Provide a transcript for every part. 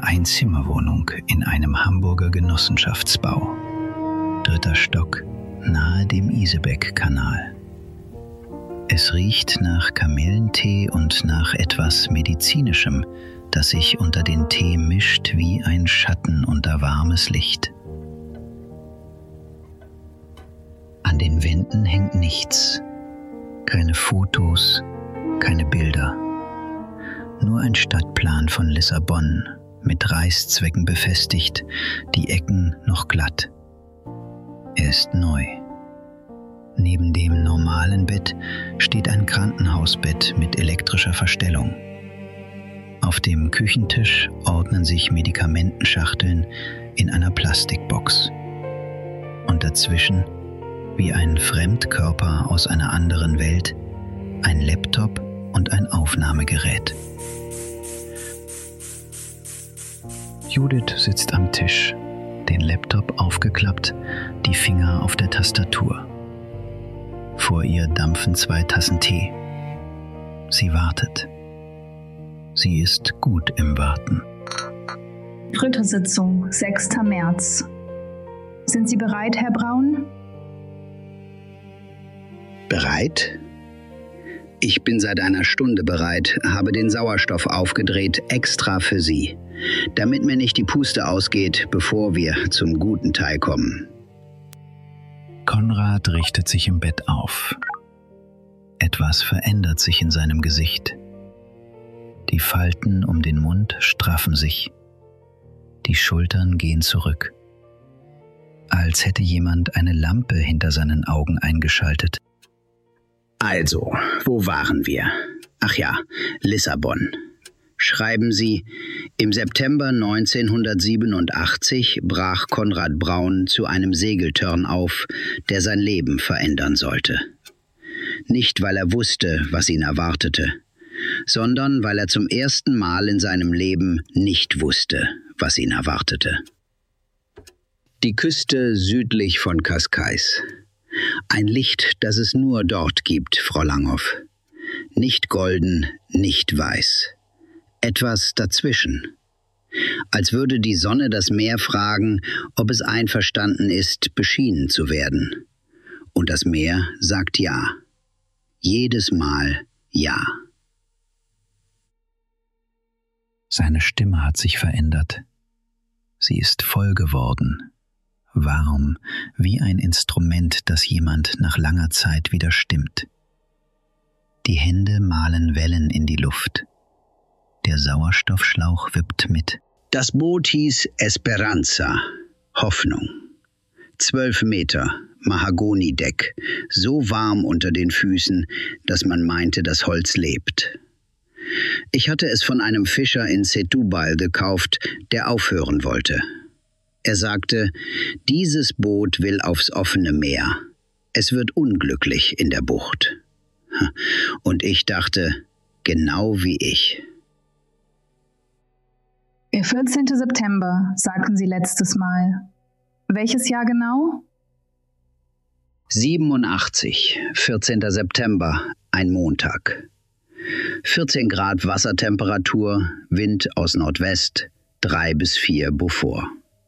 Einzimmerwohnung in einem Hamburger Genossenschaftsbau. 3. Stock, nahe dem Isebeck-Kanal. Es riecht nach Kamillentee und nach etwas Medizinischem, das sich unter den Tee mischt wie ein Schatten unter warmes Licht. An den Wänden hängt nichts. Keine Fotos, keine Bilder. Nur ein Stadtplan von Lissabon, mit Reißzwecken befestigt, die Ecken noch glatt. Er ist neu. Neben dem normalen Bett steht ein Krankenhausbett mit elektrischer Verstellung. Auf dem Küchentisch ordnen sich Medikamentenschachteln in einer Plastikbox. Und dazwischen, wie ein Fremdkörper aus einer anderen Welt, ein Laptop und ein Aufnahmegerät. Judith sitzt am Tisch, den Laptop aufgeklappt, die Finger auf der Tastatur. Vor ihr dampfen 2 Tassen Tee. Sie wartet. Sie ist gut im Warten. 3. Sitzung, 6. März. Sind Sie bereit, Herr Braun? Bereit? Ich bin seit einer Stunde bereit, habe den Sauerstoff aufgedreht, extra für Sie, damit mir nicht die Puste ausgeht, bevor wir zum guten Teil kommen. Konrad richtet sich im Bett auf. Etwas verändert sich in seinem Gesicht. Die Falten um den Mund straffen sich. Die Schultern gehen zurück. Als hätte jemand eine Lampe hinter seinen Augen eingeschaltet. Also, wo waren wir? Ach ja, Lissabon. Schreiben Sie, im September 1987 brach Konrad Braun zu einem Segeltörn auf, der sein Leben verändern sollte. Nicht, weil er wusste, was ihn erwartete, sondern weil er zum ersten Mal in seinem Leben nicht wusste, was ihn erwartete. Die Küste südlich von Cascais. Ein Licht, das es nur dort gibt, Frau Langhoff. Nicht golden, nicht weiß. Etwas dazwischen. Als würde die Sonne das Meer fragen, ob es einverstanden ist, beschienen zu werden. Und das Meer sagt ja. Jedes Mal ja. Seine Stimme hat sich verändert. Sie ist voll geworden. Warm, wie ein Instrument, das jemand nach langer Zeit wieder stimmt. Die Hände malen Wellen in die Luft. Der Sauerstoffschlauch wippt mit. Das Boot hieß Esperanza, Hoffnung. 12 Meter, Mahagonideck, so warm unter den Füßen, dass man meinte, das Holz lebt. Ich hatte es von einem Fischer in Setúbal gekauft, der aufhören wollte. Er sagte, dieses Boot will aufs offene Meer. Es wird unglücklich in der Bucht. Und ich dachte, genau wie ich. Der 14. September, sagten Sie letztes Mal. Welches Jahr genau? 87, 14. September, ein Montag. 14 Grad Wassertemperatur, Wind aus Nordwest, 3 bis 4 Beaufort.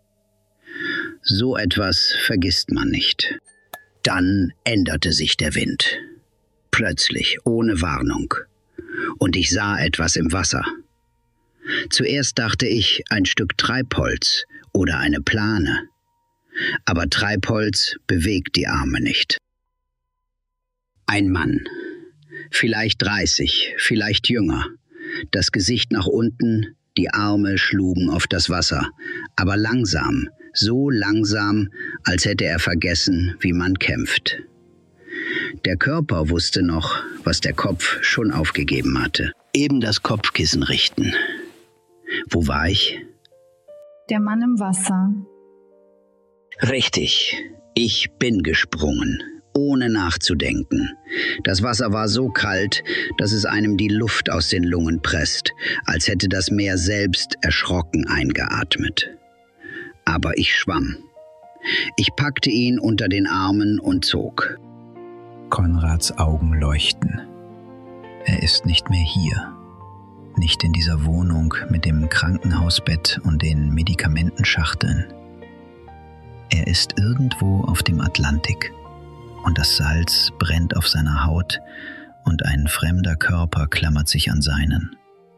So etwas vergisst man nicht. Dann änderte sich der Wind. Plötzlich, ohne Warnung. Und ich sah etwas im Wasser. Zuerst dachte ich, ein Stück Treibholz oder eine Plane. Aber Treibholz bewegt die Arme nicht. Ein Mann. Vielleicht 30, vielleicht jünger. Das Gesicht nach unten, die Arme schlugen auf das Wasser. Aber langsam, so langsam, als hätte er vergessen, wie man kämpft. Der Körper wusste noch, was der Kopf schon aufgegeben hatte. Eben das Kopfkissen richten. Wo war ich? Der Mann im Wasser. Richtig, ich bin gesprungen, ohne nachzudenken. Das Wasser war so kalt, dass es einem die Luft aus den Lungen presst, als hätte das Meer selbst erschrocken eingeatmet. Aber ich schwamm. Ich packte ihn unter den Armen und zog. Konrads Augen leuchten. Er ist nicht mehr hier. Nicht in dieser Wohnung mit dem Krankenhausbett und den Medikamentenschachteln. Er ist irgendwo auf dem Atlantik und das Salz brennt auf seiner Haut und ein fremder Körper klammert sich an seinen.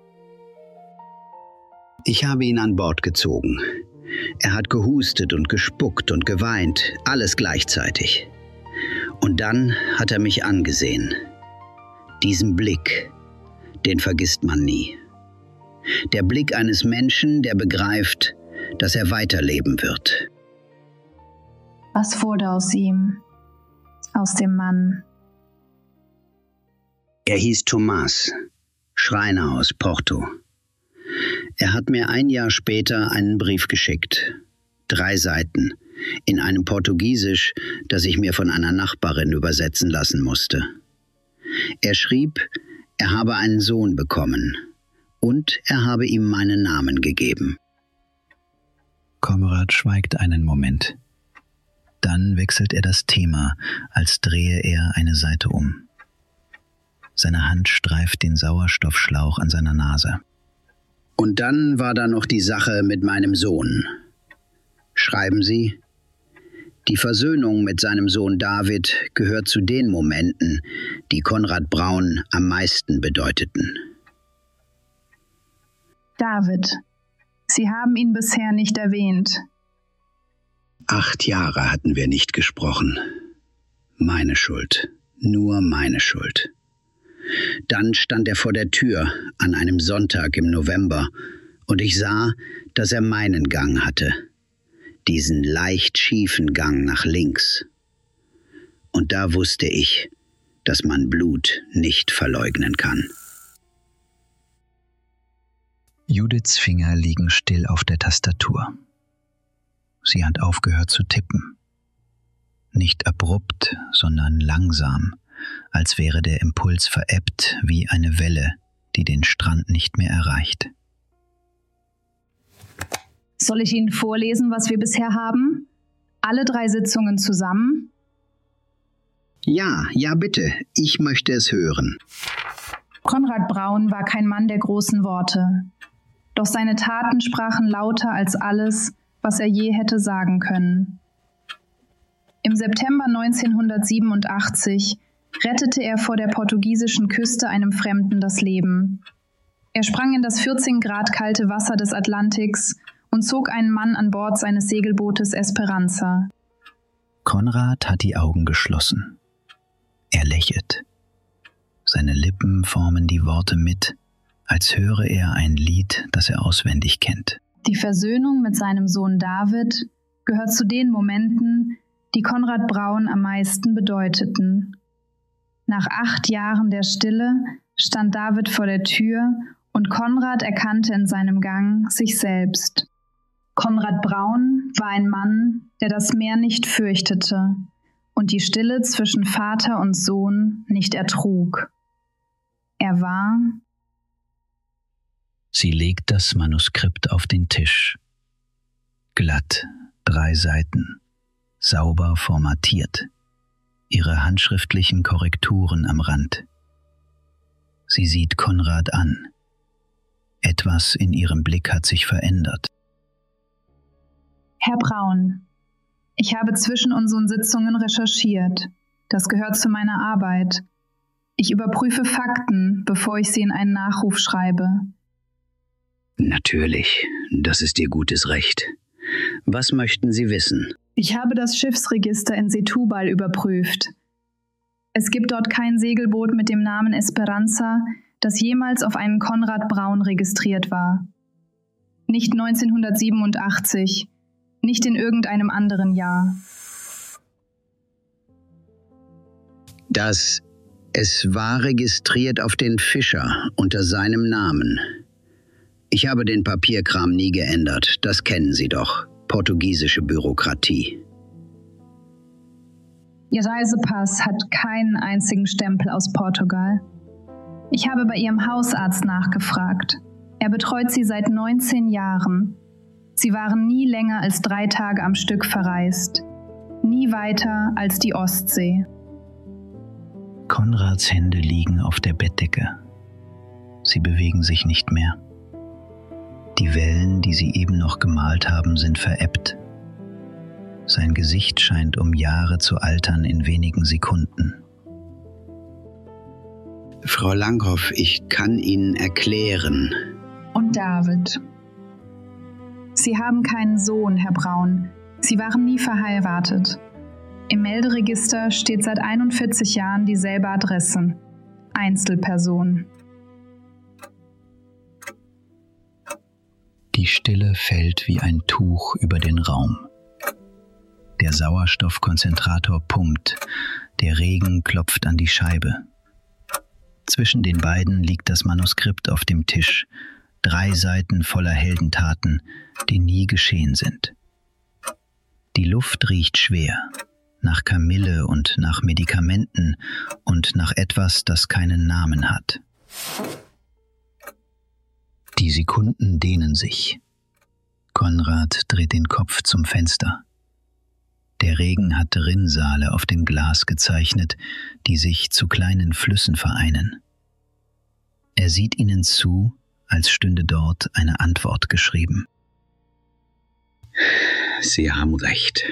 Ich habe ihn an Bord gezogen. Er hat gehustet und gespuckt und geweint, alles gleichzeitig. Und dann hat er mich angesehen. Diesen Blick, den vergisst man nie. Der Blick eines Menschen, der begreift, dass er weiterleben wird. Was wurde aus ihm? Aus dem Mann? Er hieß Tomás, Schreiner aus Porto. Er hat mir ein Jahr später einen Brief geschickt. 3 Seiten, in einem Portugiesisch, das ich mir von einer Nachbarin übersetzen lassen musste. Er schrieb, er habe einen Sohn bekommen und er habe ihm meinen Namen gegeben. Konrad schweigt einen Moment. Dann wechselt er das Thema, als drehe er eine Seite um. Seine Hand streift den Sauerstoffschlauch an seiner Nase. Und dann war da noch die Sache mit meinem Sohn. Schreiben Sie, die Versöhnung mit seinem Sohn David gehört zu den Momenten, die Konrad Braun am meisten bedeuteten. David. Sie haben ihn bisher nicht erwähnt. 8 Jahre hatten wir nicht gesprochen. Meine Schuld, nur meine Schuld. Dann stand er vor der Tür an einem Sonntag im November und ich sah, dass er meinen Gang hatte. Diesen leicht schiefen Gang nach links. Und da wusste ich, dass man Blut nicht verleugnen kann. Judiths Finger liegen still auf der Tastatur. Sie hat aufgehört zu tippen. Nicht abrupt, sondern langsam, als wäre der Impuls verebbt wie eine Welle, die den Strand nicht mehr erreicht. Soll ich Ihnen vorlesen, was wir bisher haben? Alle 3 Sitzungen zusammen? Ja, bitte. Ich möchte es hören. Konrad Braun war kein Mann der großen Worte. Doch seine Taten sprachen lauter als alles, was er je hätte sagen können. Im September 1987 rettete er vor der portugiesischen Küste einem Fremden das Leben. Er sprang in das 14 Grad kalte Wasser des Atlantiks und zog einen Mann an Bord seines Segelbootes Esperanza. Konrad hat die Augen geschlossen. Er lächelt. Seine Lippen formen die Worte mit, als höre er ein Lied, das er auswendig kennt. Die Versöhnung mit seinem Sohn David gehört zu den Momenten, die Konrad Braun am meisten bedeuteten. Nach 8 Jahren der Stille stand David vor der Tür und Konrad erkannte in seinem Gang sich selbst. Konrad Braun war ein Mann, der das Meer nicht fürchtete und die Stille zwischen Vater und Sohn nicht ertrug. Er war... Sie legt das Manuskript auf den Tisch. Glatt, 3 Seiten, sauber formatiert. Ihre handschriftlichen Korrekturen am Rand. Sie sieht Konrad an. Etwas in ihrem Blick hat sich verändert. Herr Braun, ich habe zwischen unseren Sitzungen recherchiert. Das gehört zu meiner Arbeit. Ich überprüfe Fakten, bevor ich sie in einen Nachruf schreibe. Natürlich, das ist Ihr gutes Recht. Was möchten Sie wissen? Ich habe das Schiffsregister in Setúbal überprüft. Es gibt dort kein Segelboot mit dem Namen Esperanza, das jemals auf einen Konrad Braun registriert war. Nicht 1987, nicht in irgendeinem anderen Jahr. Es war registriert auf den Fischer unter seinem Namen. Ich habe den Papierkram nie geändert, das kennen Sie doch. Portugiesische Bürokratie. Ihr Reisepass hat keinen einzigen Stempel aus Portugal. Ich habe bei Ihrem Hausarzt nachgefragt. Er betreut Sie seit 19 Jahren. Sie waren nie länger als 3 Tage am Stück verreist. Nie weiter als die Ostsee. Konrads Hände liegen auf der Bettdecke. Sie bewegen sich nicht mehr. Die Wellen, die sie eben noch gemalt haben, sind verebbt. Sein Gesicht scheint um Jahre zu altern in wenigen Sekunden. Frau Langhoff, ich kann Ihnen erklären. Und David. Sie haben keinen Sohn, Herr Braun. Sie waren nie verheiratet. Im Melderegister steht seit 41 Jahren dieselbe Adresse. Einzelperson. Die Stille fällt wie ein Tuch über den Raum. Der Sauerstoffkonzentrator pumpt, der Regen klopft an die Scheibe. Zwischen den beiden liegt das Manuskript auf dem Tisch, 3 Seiten voller Heldentaten, die nie geschehen sind. Die Luft riecht schwer, nach Kamille und nach Medikamenten und nach etwas, das keinen Namen hat. Die Sekunden dehnen sich. Konrad dreht den Kopf zum Fenster. Der Regen hat Rinnsale auf dem Glas gezeichnet, die sich zu kleinen Flüssen vereinen. Er sieht ihnen zu, als stünde dort eine Antwort geschrieben. Sie haben recht.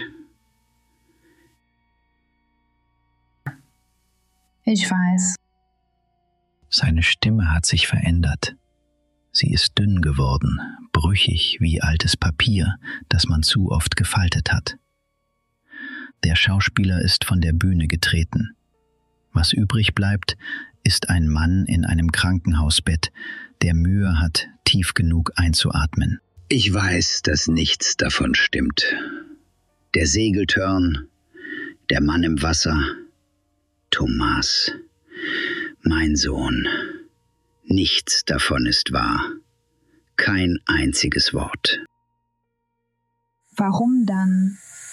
Ich weiß. Seine Stimme hat sich verändert. Sie ist dünn geworden, brüchig wie altes Papier, das man zu oft gefaltet hat. Der Schauspieler ist von der Bühne getreten. Was übrig bleibt, ist ein Mann in einem Krankenhausbett, der Mühe hat, tief genug einzuatmen. Ich weiß, dass nichts davon stimmt. Der Segeltörn, der Mann im Wasser, Thomas, mein Sohn. Nichts davon ist wahr. Kein einziges Wort. Warum dann?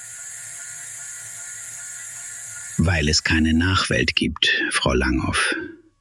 Weil es keine Nachwelt gibt, Frau Langhoff.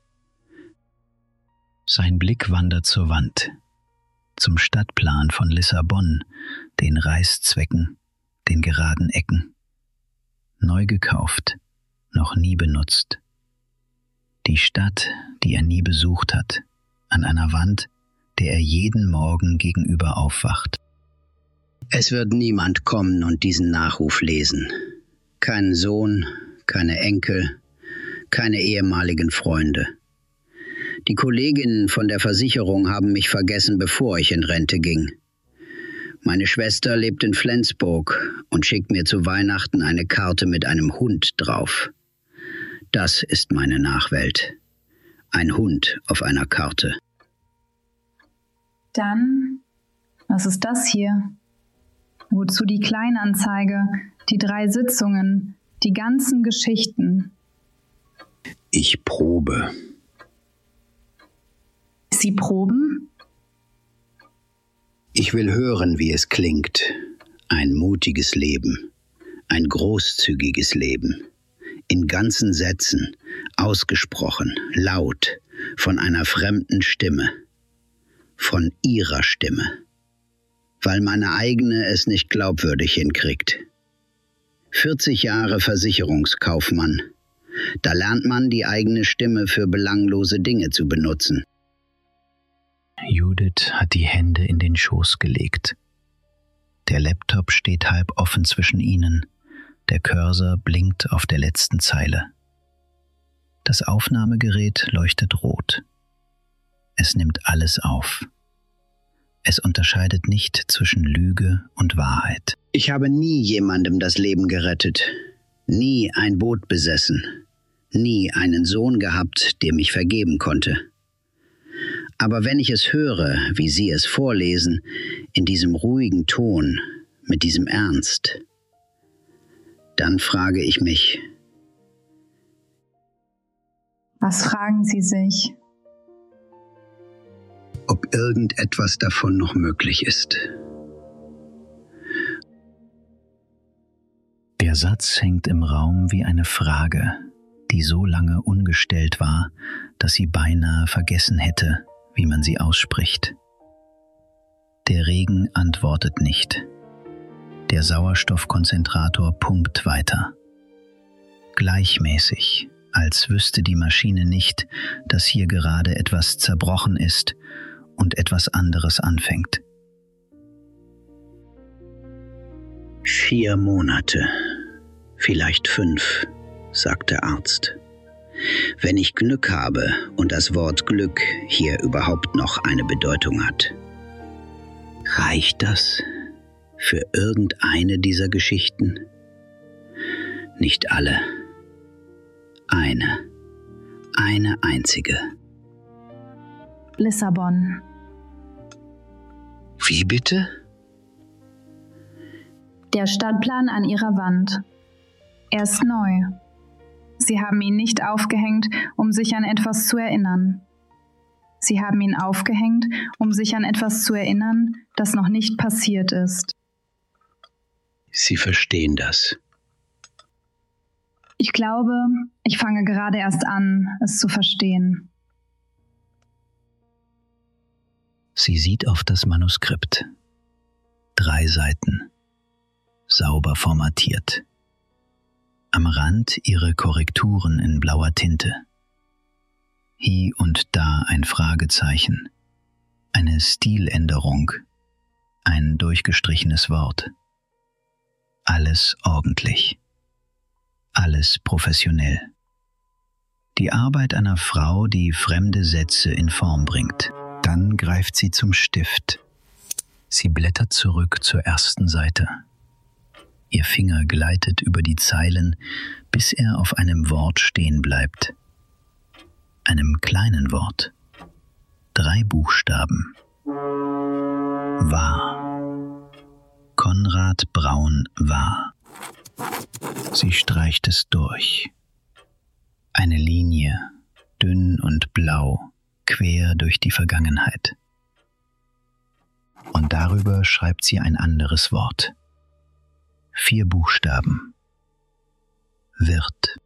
Sein Blick wandert zur Wand, zum Stadtplan von Lissabon, den Reißzwecken, den geraden Ecken. Neu gekauft, noch nie benutzt. Die Stadt, die er nie besucht hat, an einer Wand, der er jeden Morgen gegenüber aufwacht. Es wird niemand kommen und diesen Nachruf lesen. Kein Sohn, keine Enkel, keine ehemaligen Freunde. Die Kolleginnen von der Versicherung haben mich vergessen, bevor ich in Rente ging. Meine Schwester lebt in Flensburg und schickt mir zu Weihnachten eine Karte mit einem Hund drauf. Das ist meine Nachwelt. Ein Hund auf einer Karte. Dann, was ist das hier? Wozu die Kleinanzeige, die 3 Sitzungen, die ganzen Geschichten? Ich probe. Sie proben? Ich will hören, wie es klingt. Ein mutiges Leben. Ein großzügiges Leben. In ganzen Sätzen, ausgesprochen, laut, von einer fremden Stimme. Von ihrer Stimme. Weil meine eigene es nicht glaubwürdig hinkriegt. 40 Jahre Versicherungskaufmann. Da lernt man, die eigene Stimme für belanglose Dinge zu benutzen. Judith hat die Hände in den Schoß gelegt. Der Laptop steht halb offen zwischen ihnen. Der Cursor blinkt auf der letzten Zeile. Das Aufnahmegerät leuchtet rot. Es nimmt alles auf. Es unterscheidet nicht zwischen Lüge und Wahrheit. Ich habe nie jemandem das Leben gerettet. Nie ein Boot besessen. Nie einen Sohn gehabt, der mich vergeben konnte. Aber wenn ich es höre, wie Sie es vorlesen, in diesem ruhigen Ton, mit diesem Ernst, dann frage ich mich. Was fragen Sie sich? Ob irgendetwas davon noch möglich ist. Der Satz hängt im Raum wie eine Frage, die so lange ungestellt war, dass sie beinahe vergessen hätte, wie man sie ausspricht. Der Regen antwortet nicht. Der Sauerstoffkonzentrator pumpt weiter. Gleichmäßig, als wüsste die Maschine nicht, dass hier gerade etwas zerbrochen ist und etwas anderes anfängt. 4 Monate, vielleicht 5, sagt der Arzt. Wenn ich Glück habe und das Wort Glück hier überhaupt noch eine Bedeutung hat. Reicht das für irgendeine dieser Geschichten? Nicht alle. Eine einzige. Lissabon. Wie bitte? Der Stadtplan an ihrer Wand. Er ist neu. Sie haben ihn nicht aufgehängt, um sich an etwas zu erinnern. Sie haben ihn aufgehängt, um sich an etwas zu erinnern, das noch nicht passiert ist. Sie verstehen das. Ich glaube, ich fange gerade erst an, es zu verstehen. Sie sieht auf das Manuskript. 3 Seiten. Sauber formatiert. Am Rand ihre Korrekturen in blauer Tinte. Hie und da ein Fragezeichen. Eine Stiländerung. Ein durchgestrichenes Wort. Alles ordentlich. Alles professionell. Die Arbeit einer Frau, die fremde Sätze in Form bringt. Dann greift sie zum Stift. Sie blättert zurück zur ersten Seite. Ihr Finger gleitet über die Zeilen, bis er auf einem Wort stehen bleibt. Einem kleinen Wort. 3 Buchstaben. War. Konrad Braun war. Sie streicht es durch. Eine Linie, dünn und blau, quer durch die Vergangenheit. Und darüber schreibt sie ein anderes Wort. 4 Buchstaben. Wird.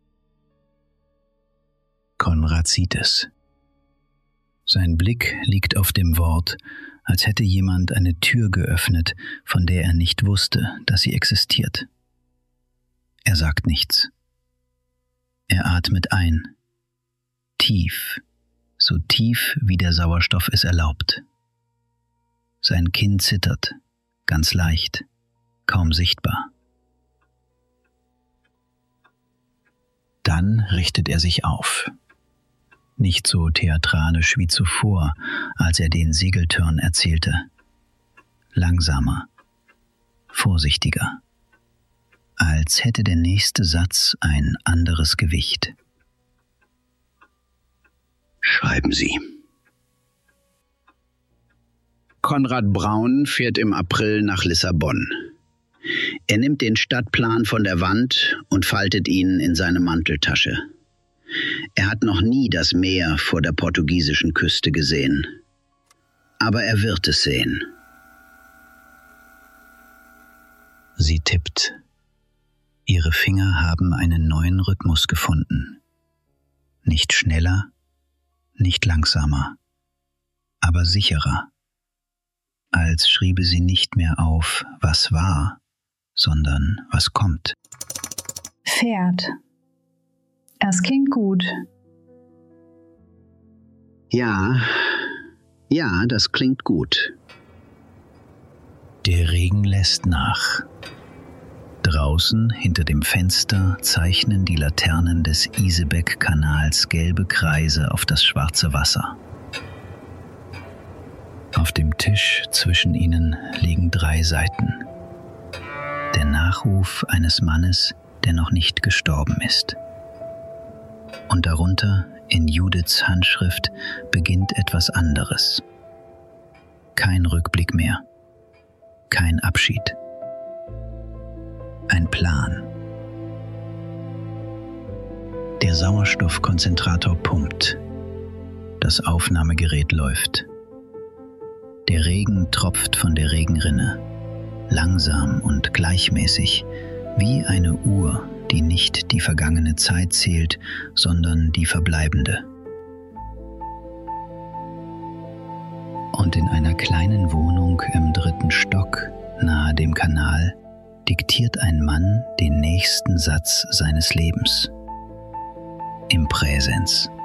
Konrad sieht es. Sein Blick liegt auf dem Wort, als hätte jemand eine Tür geöffnet, von der er nicht wusste, dass sie existiert. Er sagt nichts. Er atmet ein. Tief, so tief wie der Sauerstoff es erlaubt. Sein Kinn zittert, ganz leicht, kaum sichtbar. Dann richtet er sich auf. Nicht so theatralisch wie zuvor, als er den Segeltörn erzählte. Langsamer, vorsichtiger. Als hätte der nächste Satz ein anderes Gewicht. Schreiben Sie. Konrad Braun fährt im April nach Lissabon. Er nimmt den Stadtplan von der Wand und faltet ihn in seine Manteltasche. Er hat noch nie das Meer vor der portugiesischen Küste gesehen. Aber er wird es sehen. Sie tippt. Ihre Finger haben einen neuen Rhythmus gefunden. Nicht schneller, nicht langsamer, aber sicherer. Als schriebe sie nicht mehr auf, was war, sondern was kommt. Pferd. Es klingt gut. Ja, das klingt gut. Der Regen lässt nach. Draußen hinter dem Fenster zeichnen die Laternen des Isebeck-Kanals gelbe Kreise auf das schwarze Wasser. Auf dem Tisch zwischen ihnen liegen 3 Seiten. Der Nachruf eines Mannes, der noch nicht gestorben ist. Und darunter, in Judiths Handschrift, beginnt etwas anderes. Kein Rückblick mehr. Kein Abschied. Ein Plan. Der Sauerstoffkonzentrator pumpt. Das Aufnahmegerät läuft. Der Regen tropft von der Regenrinne, langsam und gleichmäßig, wie eine Uhr, die nicht die vergangene Zeit zählt, sondern die verbleibende. Und in einer kleinen Wohnung im 3. Stock, nahe dem Kanal, diktiert ein Mann den nächsten Satz seines Lebens. im Präsens.